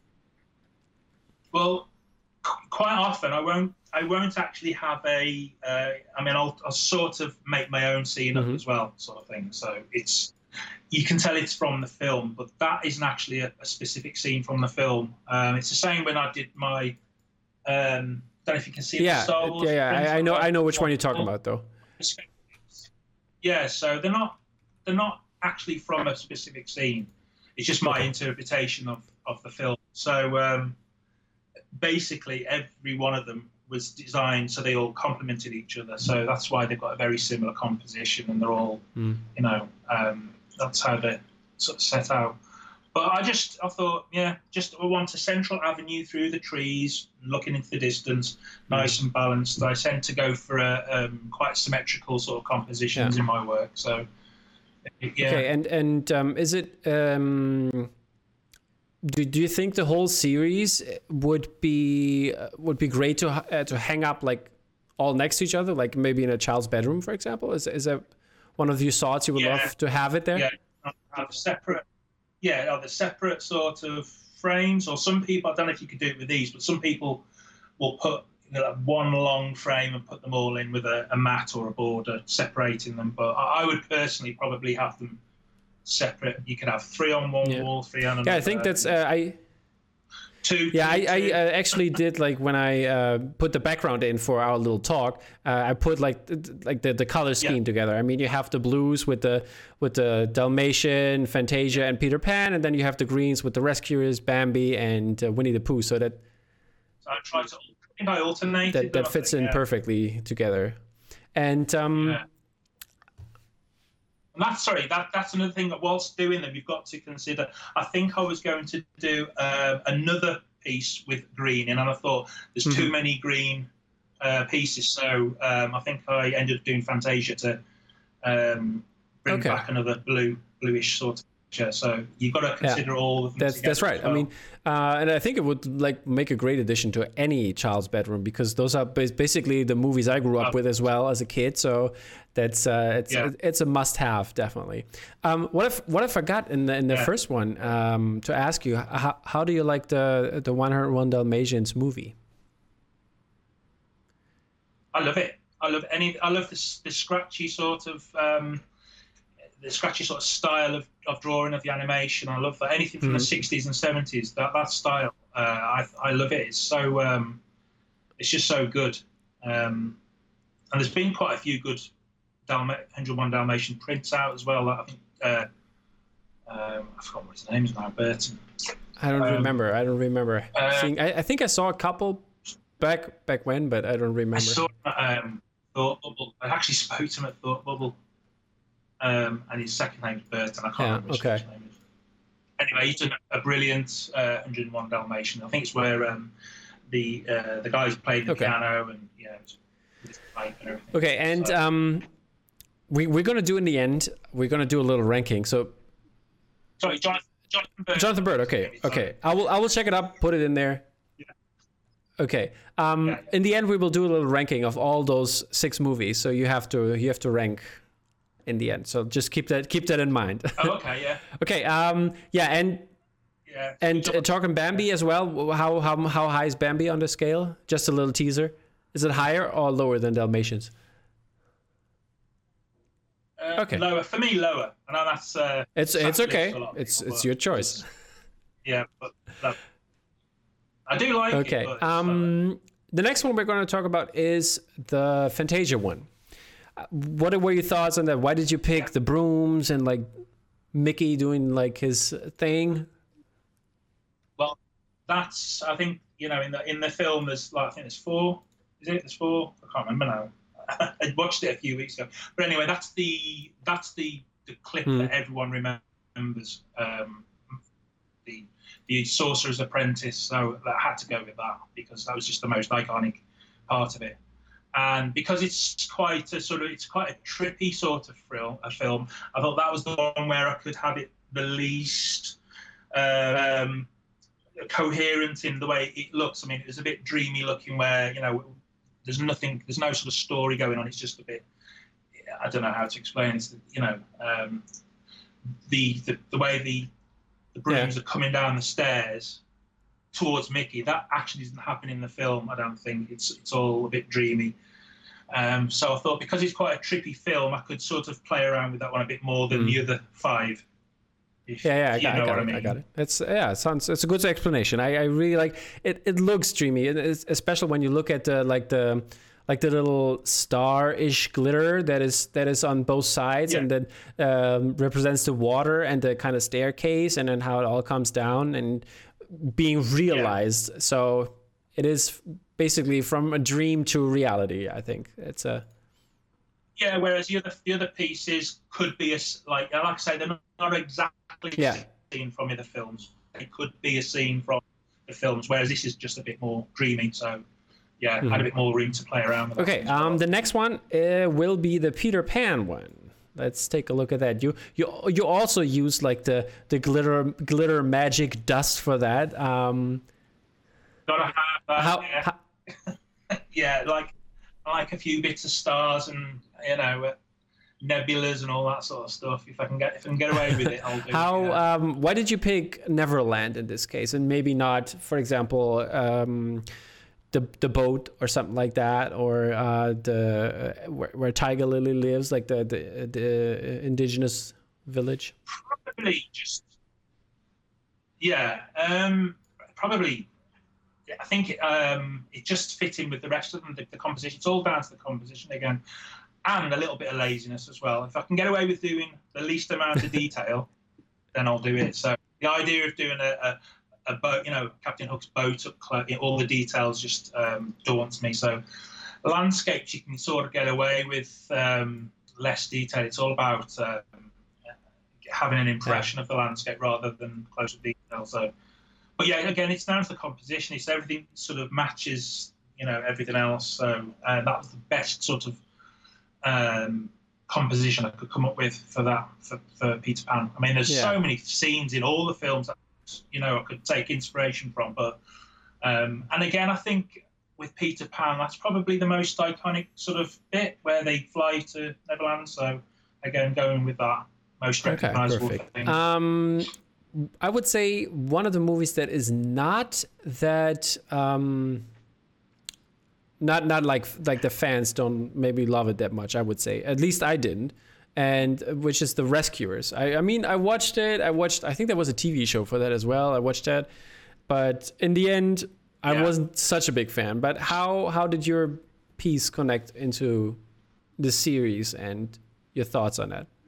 Well, quite often I won't. I won't actually have a. Uh, I mean, I'll, I'll sort of make my own scene mm-hmm. up as well, sort of thing. So it's you can tell it's from the film, but that isn't actually a, a specific scene from the film. Um, it's the same when I did my. Um, don't know if you can see. Yeah, the Star Wars yeah, yeah. I, I know. I know which one you're talking about, though. Yeah, so they're not. They're not actually from a specific scene. It's just my okay. interpretation of of the film. So um, basically, every one of them was designed so they all complemented each other. So that's why they've got a very similar composition, and they're all, mm. you know, um, that's how they're sort of set out. But I just, I thought, yeah, just I want a central avenue through the trees, looking into the distance, nice mm. and balanced. I tend to go for a um, quite symmetrical sort of compositions yeah. in my work. So, yeah. Okay, and and um, is it? Um... Do, do you think the whole series would be uh, would be great to uh, to hang up like all next to each other, like maybe in a child's bedroom, for example? Is is that one of your thoughts you would yeah. love to have it there? Yeah, have separate. Yeah, are the separate sort of frames, or some people. I don't know if you could do it with these, but some people will put you know, like one long frame and put them all in with a, a mat or a border separating them. But I, I would personally probably have them separate. You could have three on one yeah. wall, three on another. Yeah, I think that's uh, I. Two. Yeah, two, I, two. I uh, actually did like when I uh, put the background in for our little talk. Uh, I put like like the, the color scheme yeah. together. I mean, you have the blues with the with the Dalmatian, Fantasia, and Peter Pan, and then you have the greens with the Rescuers, Bambi, and uh, Winnie the Pooh. So that. So I tried to. I think I alternated. That that fits think, in yeah. perfectly together, and. Um, yeah. And that's sorry. That that's another thing that whilst doing them, you've got to consider. I think I was going to do uh, another piece with green, and I thought there's mm-hmm. too many green uh, pieces, so um, I think I ended up doing Fantasia to um, bring okay. back another blue, bluish sort of picture. So you've got to consider yeah. all of them. That's that's right. Well. I mean, uh, and I think it would like make a great addition to any child's bedroom because those are basically the movies I grew up oh. with as well as a kid. So. That's uh, it's yeah. it's a must-have definitely. Um, what if what I forgot in the in the yeah. first one um, to ask you? How, how do you like the the one oh one Dalmatians movie? I love it. I love any. I love this the scratchy sort of um, the scratchy sort of style of, of drawing of the animation. I love that. Anything from mm-hmm. the sixties and seventies. That that style. Uh, I I love it. It's so um, it's just so good. Um, and there's been quite a few good. one oh one Dalmatian prints out as well. I think uh, um, I forgot what his name is now. Burton. I don't um, remember. I don't remember. Uh, seeing, I, I think I saw a couple back back when, but I don't remember. I saw um, Thought Bubble. I actually spoke to him at Thought Bubble, um, and his second name is Burton. I can't yeah, remember okay. his name is. Anyway, he's done a brilliant uh, one oh one Dalmatian. I think it's where um, the uh, the guys played the okay. piano and yeah. And everything. Okay, and. So, um, We, we're going to do in the end, we're going to do a little ranking. So, Sorry, Jonathan, Jonathan Bird. Jonathan Bird, okay. Okay. I will I will check it up, put it in there. Yeah. Okay. Um, yeah. In the end, we will do a little ranking of all those six movies. So you have to you have to rank in the end. So just keep that keep that in mind. Oh, okay, yeah. Okay. Um, yeah, and yeah. and uh, talking Bambi yeah. as well. How how how high is Bambi on the scale? Just a little teaser. Is it higher or lower than Dalmatians? Uh, Okay. Lower for me, lower. I know that's uh, It's it's okay. for a lot of It's people, it's but your choice. yeah, but lower. I do like Okay. it. But it's lower. Um, the next one we're going to talk about is the Fantasia one. Uh, What were your thoughts on that? Why did you pick Yeah. the brooms and like Mickey doing like his thing? Well, that's I think you know in the in the film there's like I think there's four. Is it? There's four. I can't remember now. I watched it a few weeks ago. But anyway, that's the that's the the clip Hmm. that everyone remembers. Um, the the Sorcerer's Apprentice. So I had to go with that because that was just the most iconic part of it. And because it's quite a sort of it's quite a trippy sort of thrill, a film. I thought that was the one where I could have it the least uh, um, coherent in the way it looks. I mean, it was a bit dreamy looking, where you know there's nothing, there's no sort of story going on. It's just a bit. I don't know how to explain it. It's, you know, um, the, the the way the the brooms Yeah. are coming down the stairs towards Mickey. That actually doesn't happen in the film. I don't think it's it's all a bit dreamy. Um, so I thought because it's quite a trippy film, I could sort of play around with that one a bit more than Mm. the other five. If, Yeah, yeah, I if got, you know I got what it. I mean. I got it. It's yeah, it sounds. It's a good explanation. I, I really like it. It looks dreamy, and it's, especially when you look at the like the like the little star-ish glitter that is that is on both sides, Yeah. and that um, represents the water and the kind of staircase, and then how it all comes down and being realized. So it is basically from a dream to reality. I think it's a Yeah, whereas the other the other pieces could be a s like like I say, they're not, not exactly Yeah. a scene from the films. It could be a scene from the films, whereas this is just a bit more dreamy. So yeah, had a bit more room to play around with. that okay. as well. Um, the next one uh, will be the Peter Pan one. Let's take a look at that. You you you also use like the the glitter glitter magic dust for that. Um, Gotta have that. how, yeah. how yeah, like I like a few bits of stars and you know uh, nebulas and all that sort of stuff. If I can get if I can get away with it, I'll do. how it, yeah. um, why did you pick Neverland in this case, and maybe not, for example, um, the the boat or something like that, or uh, the uh, where, where Tiger Lily lives, like the the, the indigenous village? Probably just yeah, um, probably. Yeah, I think it, um, it just fit in with the rest of them. The, the composition, it's all down to the composition again, and a little bit of laziness as well. If I can get away with doing the least amount of detail, then I'll do it. So the idea of doing a, a, a boat, you know, Captain Hook's boat up close, all the details just um, daunts me. So landscapes, you can sort of get away with um, less detail. It's all about um, having an impression of the landscape rather than closer detail. So. But yeah, again, it's down to the composition. It's everything sort of matches, you know, everything else. So uh, that was the best sort of um, composition I could come up with for that for, for Peter Pan. I mean, there's Yeah. so many scenes in all the films that you know I could take inspiration from. But um, and again, I think with Peter Pan, that's probably the most iconic sort of bit where they fly to Neverland. So again, going with that most Okay, recognizable perfect. thing. Um, I would say one of the movies that is not that um, not not like like the fans don't maybe love it that much. I would say, at least I didn't, and uh, which is The Rescuers. I, I mean, I watched it. I watched. I think there was a T V show for that as well. I watched that, but in the end, I Yeah. wasn't such a big fan. But how how did your piece connect into the series and your thoughts on that?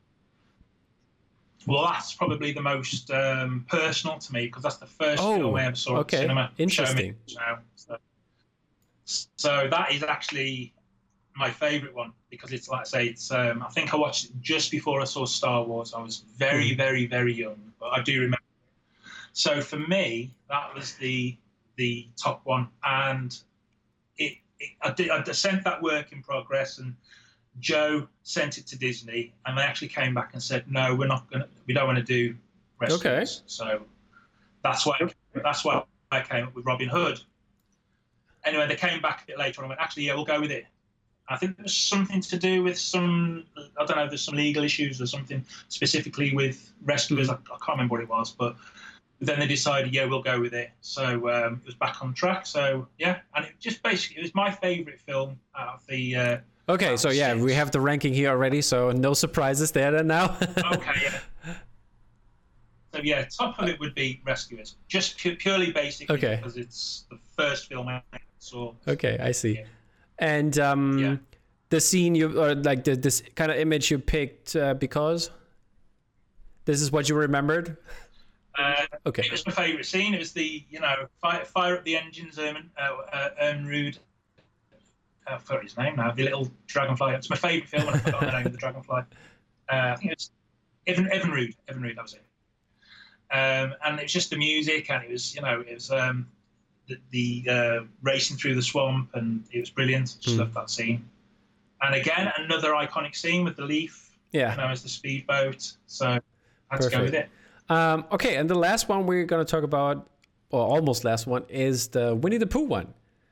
Well, that's probably the most um, personal to me because that's the first Oh, film I ever saw okay. at cinema. Interesting. Show me now. So, so that is actually my favourite one because it's like I say, it's. Um, I think I watched it just before I saw Star Wars. I was very, Mm. very, very young, but I do remember. So for me, that was the the top one, and it. it I did. I sent that work in progress and. Joe sent it to Disney, and they actually came back and said, "No, we're not going to. We don't want to do Rescuers." Okay. So that's why that's why I came up with Robin Hood. Anyway, they came back a bit later on and went, "Actually, yeah, we'll go with it." I think there's something to do with some. I don't know. There's some legal issues or something specifically with Rescuers. I, I can't remember what it was, but then they decided, yeah, we'll go with it. So um, it was back on track. So yeah, and it just basically it was my favourite film out of the. Uh, okay, so yeah, six. We have the ranking here already, so no surprises there then now. Okay, yeah. So yeah, top of it would be Rescuers, just pu- purely basically okay. because it's the first film I saw. Okay, I see. Yeah. And um, yeah. the scene you or like the, this kind of image you picked uh, because this is what you remembered. Uh, okay. It was my favourite scene. It was the, you know, fire, fire up the engines, Ermin, uh, uh, Ermrud. I forgot his name now. The little dragonfly. It's my favourite film. I forgot the name of the dragonfly. Uh, I think it was Evan Evanrud. Evanrud, that was it. Um, and it was just the music, and it was, you know, it was um, the, the uh, racing through the swamp, and it was brilliant. Just mm. loved that scene. And again, another iconic scene with the leaf. Yeah. You know, as the speedboat. So I had Perfect. to go with it. Um, okay, and the last one we're going to talk about, or almost last one, is the Winnie the Pooh one.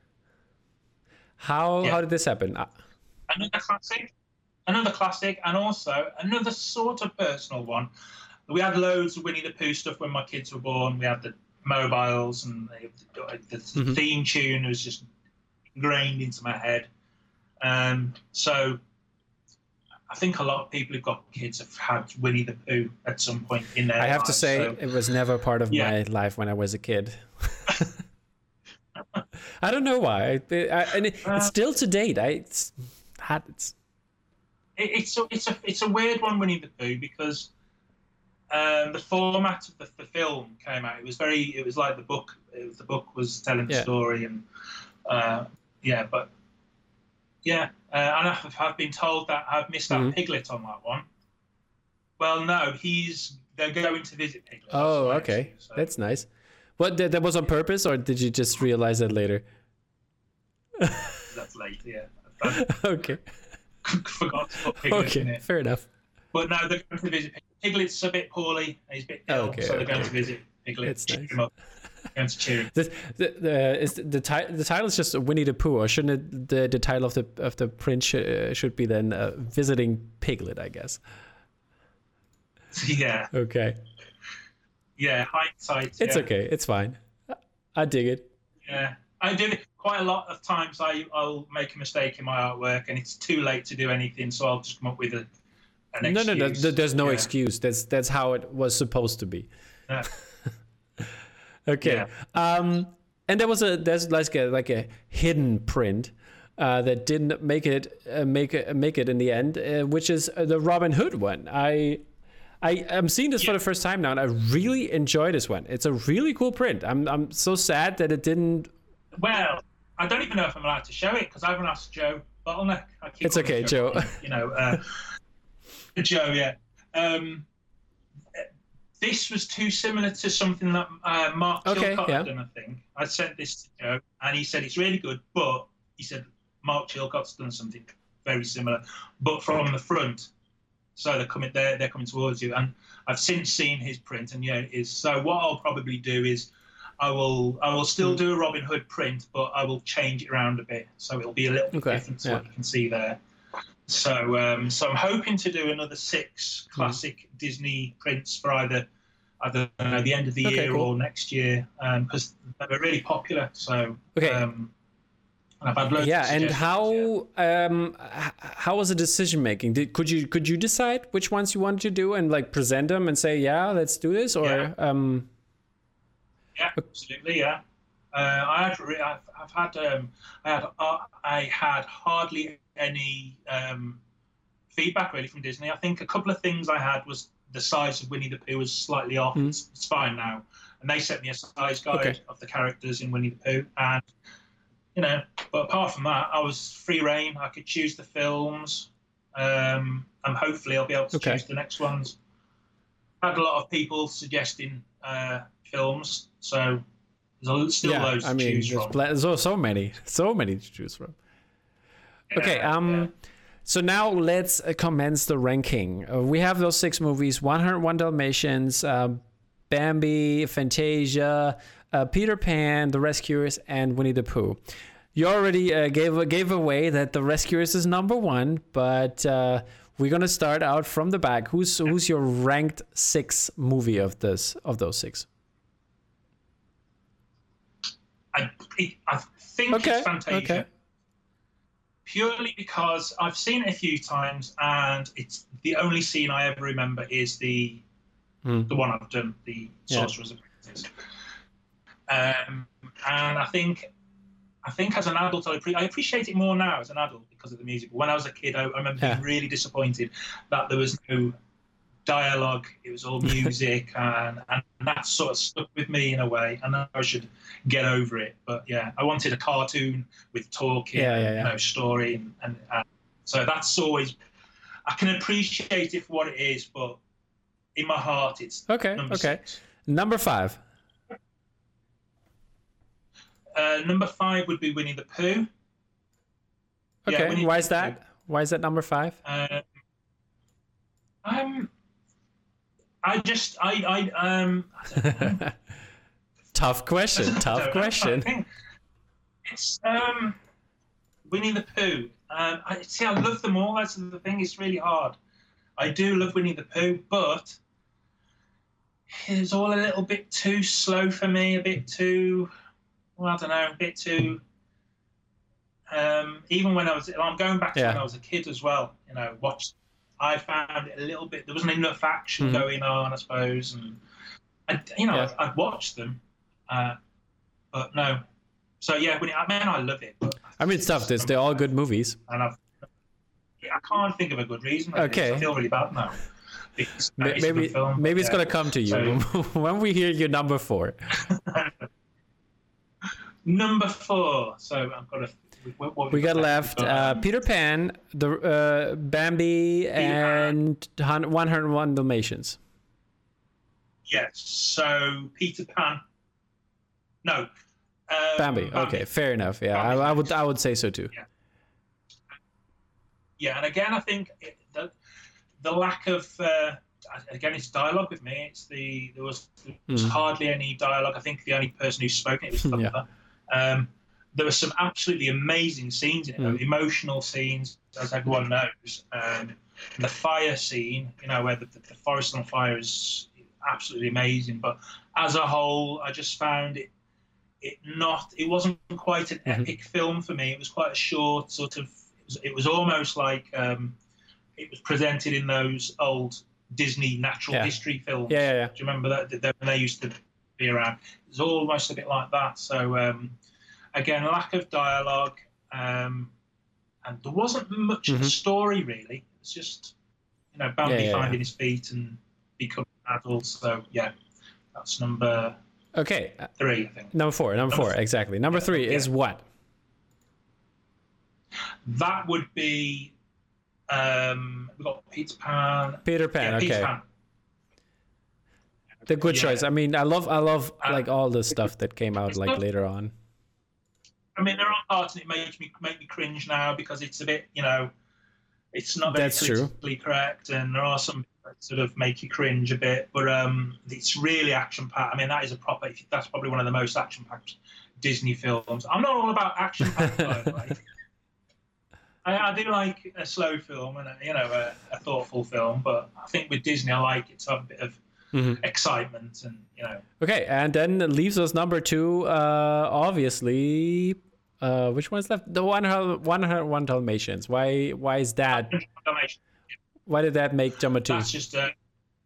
How yeah. how did this happen? Another classic, another classic, and also another sort of personal one. We had loads of Winnie the Pooh stuff when my kids were born. We had the mobiles, and the, the mm-hmm. theme tune was just ingrained into my head. Um, so I think a lot of people who've got kids have had Winnie the Pooh at some point in their lives. I have lives, to say, so. It was never part of yeah. my life when I was a kid. I don't know why. I, I, and it, uh, it's still to date. I it's had it's. It, it's a it's a it's a weird one, Winnie the Pooh, because um, the format of the, the film came out. It was very. It was like the book. It was, the book was telling yeah. the story, and uh, yeah, but yeah, uh, and I've, I've been told that I've missed out mm-hmm. Piglet on that one. Well, no, he's they're going to visit Piglet. Oh, okay, so. That's nice. What, that, that was on purpose, or did you just realize that later? That's late, yeah. Okay. Forgot to put Piglet okay, in it. Fair enough. But no, they're going to visit Piglet. Piglet's a bit poorly. He's a bit ill, okay, so they're okay. going to visit Piglet. That's cheer nice. him up. Going to cheer him. The, the, the, is the, the, ti- the title is just Winnie the Pooh, or shouldn't it, the, the title of the of the print sh- uh, should be then uh, Visiting Piglet, I guess? Yeah. Okay. Yeah, hindsight. It's yeah. okay. It's fine. I dig it. Yeah, I do it quite a lot of times. I, I'll make a mistake in my artwork, and it's too late to do anything, so I'll just come up with a, an no, excuse. No, no, no. There's no yeah. excuse. That's that's how it was supposed to be. Yeah. Okay. Yeah. Um, and there was a there's like a like a hidden print uh, that didn't make it uh, make it make it in the end, uh, which is the Robin Hood one. I. I am seeing this yeah. for the first time now, and I really enjoy this one. It's a really cool print. I'm I'm so sad that it didn't. Well, I don't even know if I'm allowed to show it because I haven't asked Joe Bottleneck. I keep it's okay, Joe. Joe. You know, uh, Joe. Yeah. Um, this was too similar to something that uh, Mark okay, Chilcott yeah. had done. I think I sent this to Joe, and he said it's really good, but he said Mark Chilcott's done something very similar, but from the front. So they're coming, they're, they're coming towards you, and I've since seen his print, and yeah, it is. So what I'll probably do is, I will, I will still do a Robin Hood print, but I will change it around a bit, so it'll be a little bit okay. different to yeah. what you can see there. So, um, so I'm hoping to do another six classic mm. Disney prints for either, either uh, the end of the okay, year cool. or next year, because um, they're really popular. So, okay. Um, I've had loads yeah, of and how yeah. um how was the decision making? Did could you could you decide which ones you wanted to do and like present them and say yeah let's do this or yeah. um yeah absolutely yeah uh, I had re- I've, I've had um I had uh, I had hardly any um feedback really from Disney. I think a couple of things I had was the size of Winnie the Pooh was slightly off. Mm. It's, it's fine now, and they sent me a size guide okay. of the characters in Winnie the Pooh and. You know, but apart from that, I was free reign. I could choose the films, um, and hopefully I'll be able to okay. choose the next ones. I had a lot of people suggesting uh, films, so there's still yeah, loads to I mean, choose there's from. Pl- so, so many, so many to choose from. Yeah, okay, um, yeah. so now let's uh, commence the ranking. Uh, we have those six movies: one oh one Dalmatians, uh, Bambi, Fantasia, uh, Peter Pan, The Rescuers, and Winnie the Pooh. You already uh, gave gave away that The Rescuers is number one, but uh, we're gonna start out from the back. Who's who's your ranked six movie of this of those six? I, it, I think Okay, it's Fantasia. okay. Purely because I've seen it a few times, and it's the only scene I ever remember is the Mm. the one I've done, the Sorcerer's Apprentice. Um, and I think, I think as an adult, I, appre- I appreciate it more now as an adult because of the music. But when I was a kid, I, I remember Yeah. being really disappointed that there was no dialogue. It was all music, and, and that sort of stuck with me in a way. And I should get over it. But yeah, I wanted a cartoon with talking, Yeah, and, yeah, yeah. you know, story, and, and, and so that's always. I can appreciate it for what it is, but in my heart, it's Okay, number okay. six. Number five. Uh, number five would be Winnie the Pooh. Okay, Yeah, Winnie why the is that? Pooh. Why is that number five? Um, um, I just, I, I, um, Tough question. I Tough don't know. question. I think it's um, Winnie the Pooh. Um, I see. I love them all. That's the thing. It's really hard. I do love Winnie the Pooh, but it's all a little bit too slow for me. A bit too, well, I don't know, a bit too. Um, even when I was, I'm going back to Yeah. when I was a kid as well. You know, watched. I found it a little bit. There wasn't enough action Mhm. going on, I suppose, and I, you know, Yeah. I'd, I'd watched them, uh, but no. So yeah, when it, I mean, I love it. But I mean, it's tough. This they're all good movies. and I've, I can't think of a good reason. for Okay. this. I feel really bad now. Because Ma- it's a good Maybe film, maybe it's yeah. gonna come to you So- when we hear your number four. Number four. So I've got a. What, what We got left? left uh, Um, Peter Pan, the uh, Bambi, and one hundred one Dalmatians. Yes. So Peter Pan. No. Um, Bambi. Okay, fair enough. Yeah, I, I would I would say so too. Yeah, and again, I think it, the the lack of uh, again, it's dialogue with me. It's the there was, there was Mhm. hardly any dialogue. I think the only person who's spoken it was Yeah. Thumper. Um, there were some absolutely amazing scenes in it, though, Mm. emotional scenes, as everyone knows. Um, the fire scene, you know, where the, the, the forest on fire is absolutely amazing. But as a whole, I just found it it not. It wasn't quite an Mhm. epic film for me. It was quite a short sort of. It was, it was almost like um, it was presented in those old Disney natural Yeah. history films. Yeah, yeah, yeah. Do you remember that, that when they used to be around? It was almost a bit like that. So um, again, lack of dialogue, um, and there wasn't much of Mhm. a story really. It's just you know Bambi Yeah, yeah, finding yeah. his feet and becoming an adult. So yeah, that's number Okay, uh, three, I think. number four. Number Number four. four. Exactly. Number three Yeah. is what? That would be um, we've got Peter Pan. Peter Pan. Yeah, okay. Peter Pan. The good Yeah. choice. I mean, I love I love Uh, like all the stuff that came out it's like not- later on. I mean, there are parts that make me make me cringe now because it's a bit, you know, it's not very That's true. politically correct, and there are some that sort of make you cringe a bit. But um, it's really action packed. I mean, that is a proper. That's probably one of the most action packed Disney films. I'm not all about action packed, by the way. I, I do like a slow film and a, you know a, a thoughtful film, but I think with Disney, I like it to have a bit of Mhm. excitement and you know. Okay, and then it leaves us number two. Uh, obviously, uh, which one's left? The one hundred one Dalmatians. Why? Why is that? Why did that make number two? That's just a.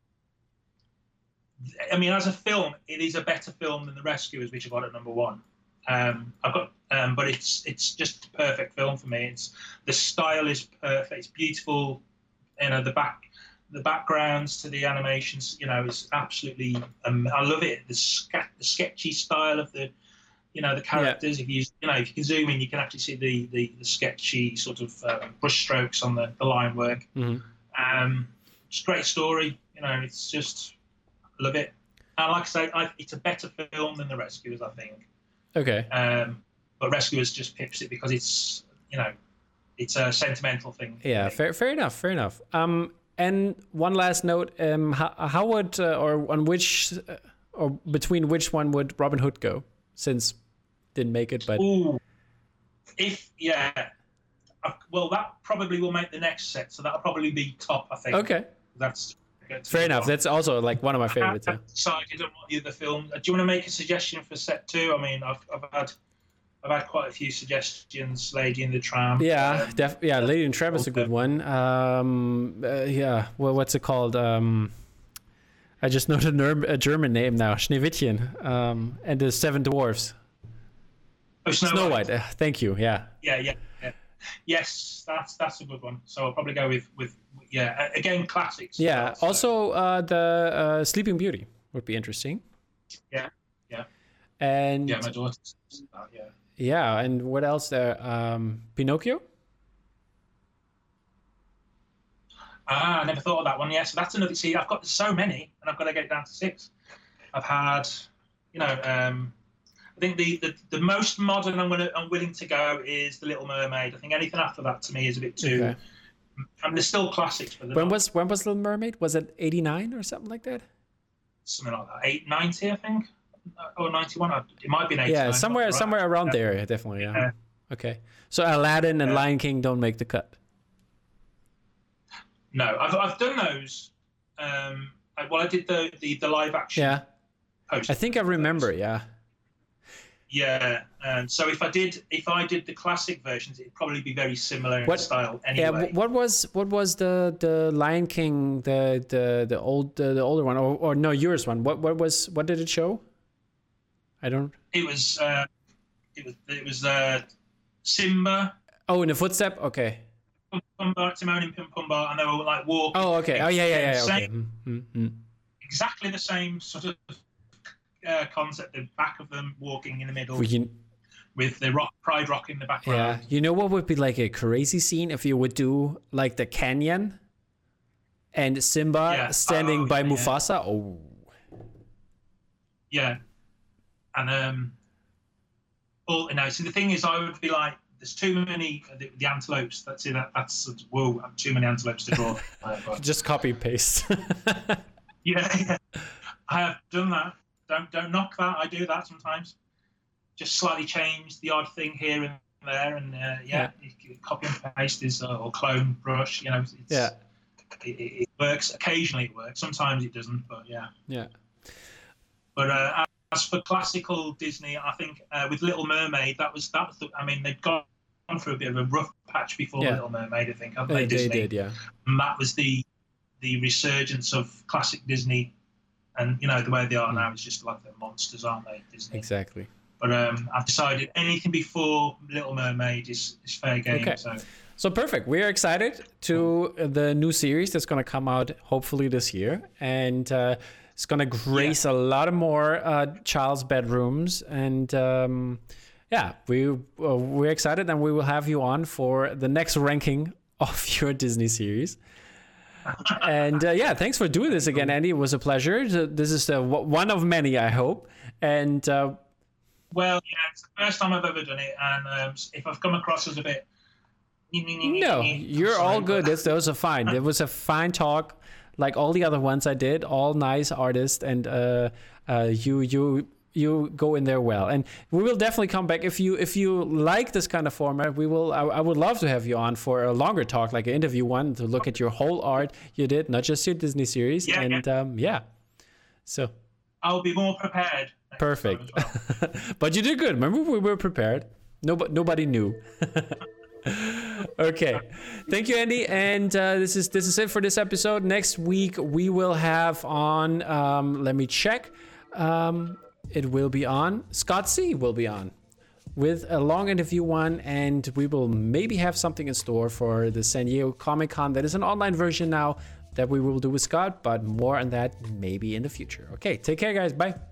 I mean, as a film, it is a better film than The Rescuers, which I got at number one. Um, I've got, um, but it's it's just a perfect film for me. It's the style is perfect. It's beautiful. You know, the back, the backgrounds to the animations. You know, is absolutely. Um, I love it. The, sca- the sketchy style of the, you know, the characters. If you you know if you can zoom in, you can actually see the the, the sketchy sort of uh, brush strokes on the, the line work. Mhm. Um, it's a great story. You know, it's just I love it. And like I say, I, it's a better film than The Rescuers, I think. Okay. Um, but Rescuers just pips it because it's you know, it's a sentimental thing. Yeah, fair, fair enough, fair enough. Um, and one last note: um, how, how would uh, or on which uh, or between which one would Robin Hood go? Since didn't make it, but Ooh, if yeah, I, well, that probably will make the next set, so that'll probably be top. I think. okay. That's get to Fair the enough. one. That's also like one of my favorites. I Yeah. haven't decided on what the other film. Do you want to make a suggestion for set two? I mean, I've, I've had I've had quite a few suggestions. Lady in the Tram. Yeah, um, def- yeah. Lady in Tram is a good one. Um, uh, yeah. Well, what's it called? Um, I just know the Ner- a German name now. Schneewittchen. Um, and the Seven Dwarfs. oh, Snow, Snow White. White. Uh, thank you. Yeah. Yeah, yeah, yeah. Yes, that's that's a good one. So I'll probably go with with yeah. Again, classics. Yeah. So- Also, uh, the uh, Sleeping Beauty would be interesting. Yeah, yeah. And Yeah, my daughter. Uh, yeah. yeah, and what else there? Um, Pinocchio. Ah, I never thought of that one. Yeah, so that's another. See, I've got so many, and I've got to get it down to six. I've had, you know, um, I think the, the, the most modern I'm gonna I'm willing to go is The Little Mermaid. I think anything after that to me is a bit too. Okay. And there's still classics, but they're When not was when was Little Mermaid? Was it eighty-nine or something like that? something like that. Eight ninety, I think, or ninety-one. It might be an eighty-nine. Yeah, somewhere right. somewhere around Yeah. there, definitely. Yeah. Yeah. Okay. So Aladdin and Yeah. Lion King don't make the cut. No, I've I've done those. Um, I, well, I did the the, the live action. Yeah. Post. I think I remember. Yeah. Yeah, and so if I did if I did the classic versions, it'd probably be very similar in What- style Yeah. anyway. wh- What was what was the the Lion King the the the old the, the older one or, or no yours one? What what was what did it show? I don't. It was uh, it was it was uh, Simba, Oh, in the footstep. Okay. Pumbaa, Timon and Pumbaa, and they were like walking. Oh, okay. Oh, yeah, yeah, yeah. Okay. Same, Mm, mm, mm. exactly the same sort of uh, concept. The back of them walking in the middle Well, you, with the rock, Pride Rock in the yeah. background. You know what would be like a crazy scene if you would do like the canyon and Simba Yeah. standing Oh, by yeah, yeah. Mufasa. Oh. Yeah, and um, all you know. So the thing is, I would be like, there's too many the, the antelopes. That's it. That, that's whoa, too many antelopes to draw. Uh, but- Just copy paste. yeah, yeah, I have done that. Don't don't knock that. I do that sometimes. Just slightly change the odd thing here and there, and uh, yeah, yeah. copy and paste is uh, or clone brush. You know, it's, Yeah. it, it works. Occasionally it works. Sometimes it doesn't. But yeah. Yeah. But uh, as for classical Disney, I think uh, with Little Mermaid, that was that was. The, I mean, they'd gone through a bit of a rough patch before Yeah. Little Mermaid. I think haven't They, they, they Disney? did, yeah. And that was the the resurgence of classic Disney, and you know the way they are now is just like they're monsters, aren't they? Disney. Exactly. But um, I've decided anything before Little Mermaid is, is fair game. Okay. So So perfect. We are excited to the new series that's going to come out hopefully this year, and uh, it's going to grace a lot of more uh, child's bedrooms. And um, yeah, we uh, we're excited, and we will have you on for the next ranking of your Disney series. And uh, yeah, thanks for doing this again, Andy. It was a pleasure. This is uh, one of many, I hope. And uh, well, yeah, it's the first time I've ever done it, and um, if I've come across as a bit. No, you're all good. This those are fine. It was a fine talk, like all the other ones I did. All nice artists, and uh, uh, you you you go in there well. And we will definitely come back if you if you like this kind of format. We will. I, I would love to have you on for a longer talk, like an interview one, to look at your whole art you did, not just your Disney series. Yeah, and yeah. Um, yeah, so I'll be more prepared. next perfect. time as well. But you did good. Remember, we were prepared. Nobody nobody knew. Okay, thank you, Andy, and uh, this is this is it for this episode. Next week we will have on um, let me check um, it will be on Scott C will be on with a long interview one, and we will maybe have something in store for the San Diego Comic Con. That is an online version now that we will do with Scott, but more on that maybe in the future. Okay, take care, guys. Bye.